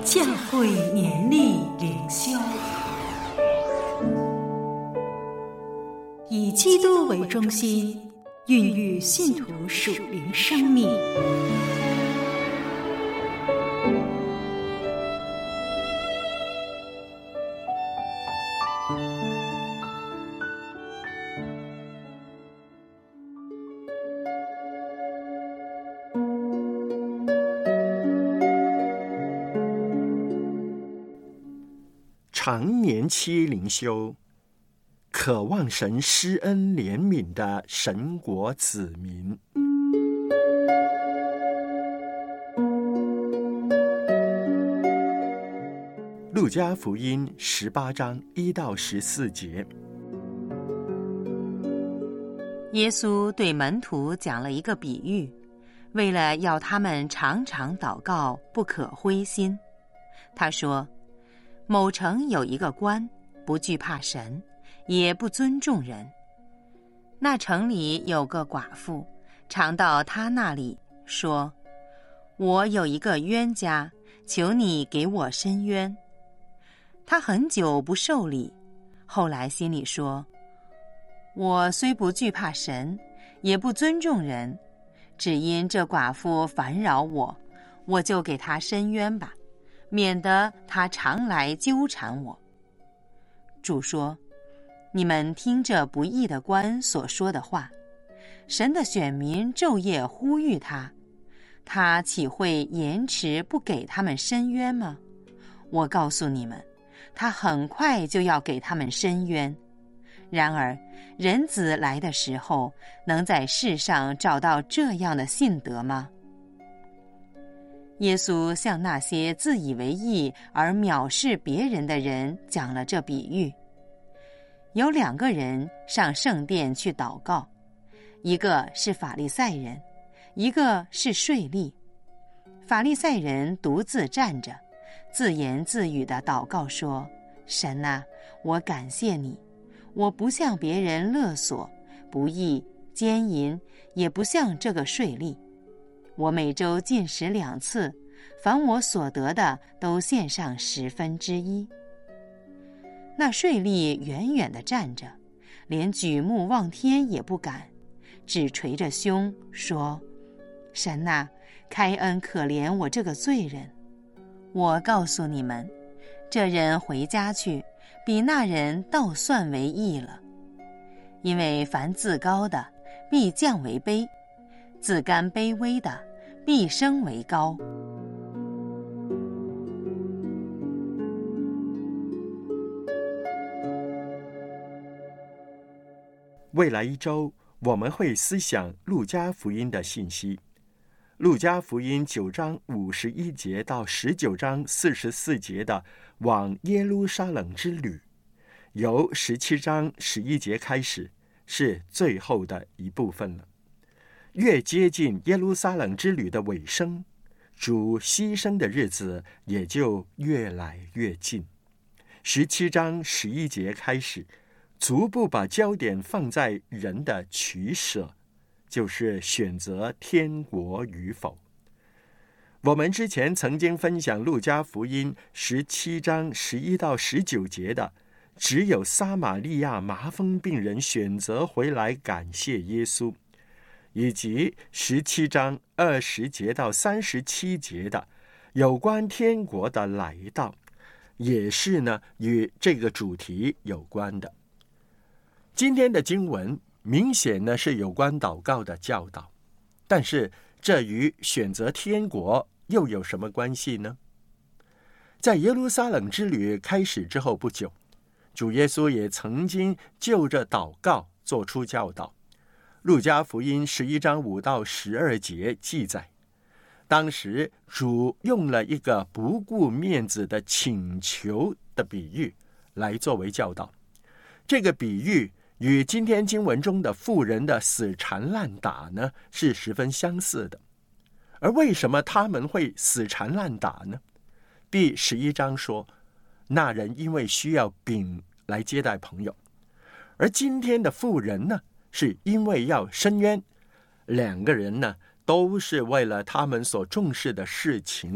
教会年历灵修，以基督为中心，孕育信徒属灵生命。 常年期灵修，渴望神施恩怜悯的神国子民。路加福音18章1到14节。 耶稣对门徒讲了一个比喻，为了要他们常常祷告，不可灰心。他说，某城有一个官，不惧怕神，也不尊重人。那城里有个寡妇，常到他那里说，我有一个冤家，求你给我伸冤。他很久不受理，后来心里说，我虽不惧怕神，也不尊重人，只因这寡妇烦扰我，我就给她伸冤吧，免得他常来纠缠我。主说，你们听这不义的官所说的话，神的选民昼夜呼吁他，他岂会延迟不给他们伸冤吗？我告诉你们，他很快就要给他们伸冤。然而人子来的时候，能在世上找到这样的信德吗？耶稣向那些自以为义而藐视别人的人讲了这比喻。有2个人上圣殿去祷告，一个是法利赛人，一个是税吏。法利赛人独自站着，自言自语地祷告说，神啊，我感谢你，我不向别人勒索、不义、奸淫，也不像这个税吏。我每周进食2次，凡我所得的都献上1/10。那税吏远远地站着，连举目望天也不敢，只捶着胸说，神啊，开恩可怜我这个罪人。我告诉你们，这人回家去，比那人倒算为义了。因为凡自高的，必降为卑；自甘卑微的，必升为高。 未来1周，我们会思想路加福音的信息。路加福音9章51节到19章44节的往耶路撒冷之旅，由17章11节开始，是最后的一部分了。越接近耶路撒冷之旅的尾声，主牺牲的日子也就越来越近。17章11节开始，逐步把焦点放在人的取舍，就是选择天国与否。我们之前曾经分享路加福音17章11到19节的，只有撒玛利亚麻风病人选择回来感谢耶稣，以及17章20节到37节的有关天国的来到，也是与这个主题有关的。今天的经文明显是有关祷告的教导，但是这与选择天国又有什么关系呢？在耶路撒冷之旅开始之后不久，主耶稣也曾经就着祷告做出教导。路加福音11章5到12节记载，当时主用了一个不顾面子的请求的比喻来作为教导。这个比喻与今天经文中的妇人的死缠烂打是十分相似的。而为什么他们会死缠烂打呢？第11章说，那人因为需要饼来接待朋友，而今天的妇人是因为要伸冤。2个人都是为了他们所重视的事情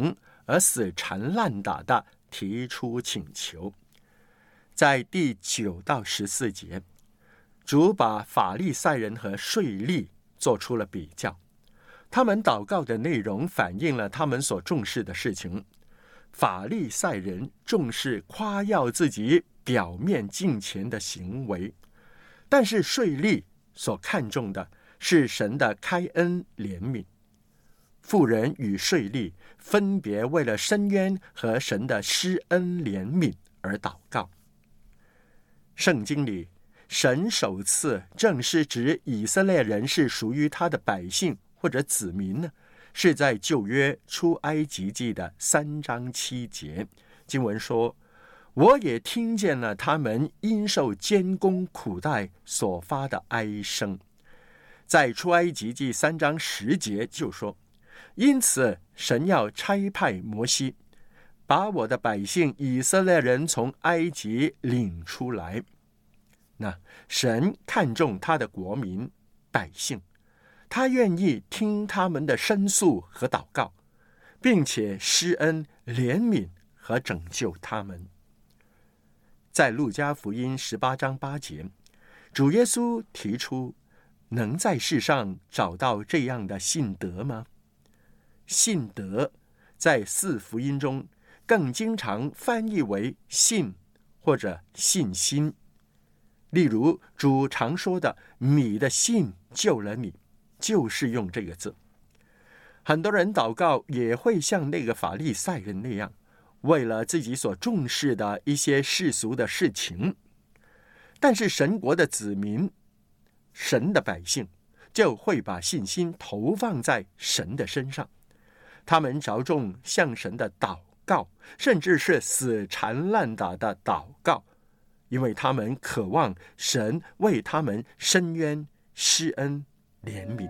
而死缠烂打的提出请求。在第9到14节，主把法利赛人和税吏做出了比较，他们祷告的内容反映了他们所重视的事情。法利赛人重视夸耀自己表面敬虔的行为，但是税吏所看重的是神的开恩怜悯。妇人与税吏分别为了申冤和神的施恩怜悯而祷告。圣经里，神首次正是指以色列人是属于他的百姓或者子民呢，是在旧约出埃及记的3章7节。经文说，我也听见了他们因受监工苦待所发的哀声。在出埃及记3章10节就说，因此神要差派摩西，把我的百姓以色列人从埃及领出来。那神看重他的国民百姓，他愿意听他们的申诉和祷告，并且施恩怜悯和拯救他们。在路加福音18章8节，主耶稣提出，能在世上找到这样的信德吗？信德在4福音中更经常翻译为信或者信心。例如主常说的你的信救了你，就是用这个字。很多人祷告也会像那个法利赛人那样，为了自己所重视的一些世俗的事情，但是神国的子民，神的百姓就会把信心投放在神的身上，他们着重向神的祷告，甚至是死缠烂打的祷告，因为他们渴望神为他们伸冤施恩怜悯。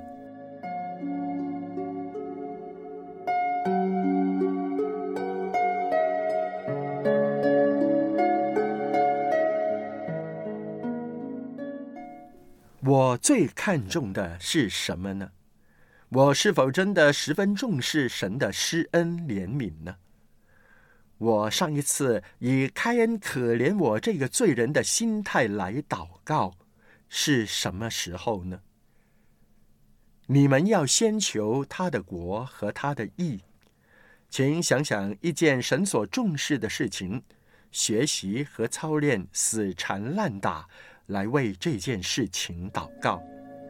我最看重的是什么呢？我是否真的十分重视神的施恩怜悯呢？我上一次以开恩可怜我这个罪人的心态来祷告是什么时候呢？你们要先求他的国和他的义。请想想一件神所重视的事情，学习和操练死缠烂打，来为这件事情祷告。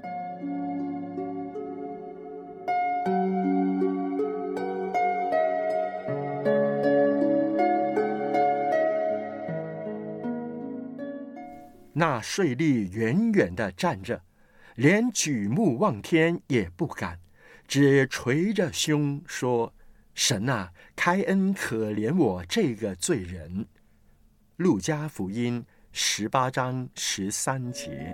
那税吏远远地站着，连举目望天也不敢，只捶着胸说，神啊，开恩可怜我这个罪人。路加福音18章13节。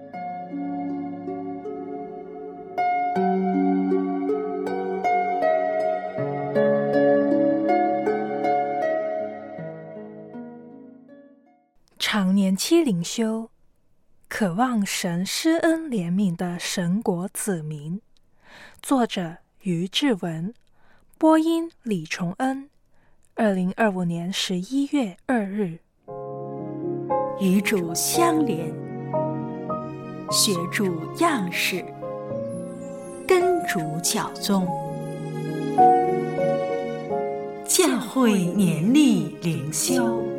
常年期灵修，渴望神施恩怜悯的神国子民。作者于志文，播音李崇恩。2025年11月2日。 与主相连，学主样式，跟主教宗，教会年历灵修。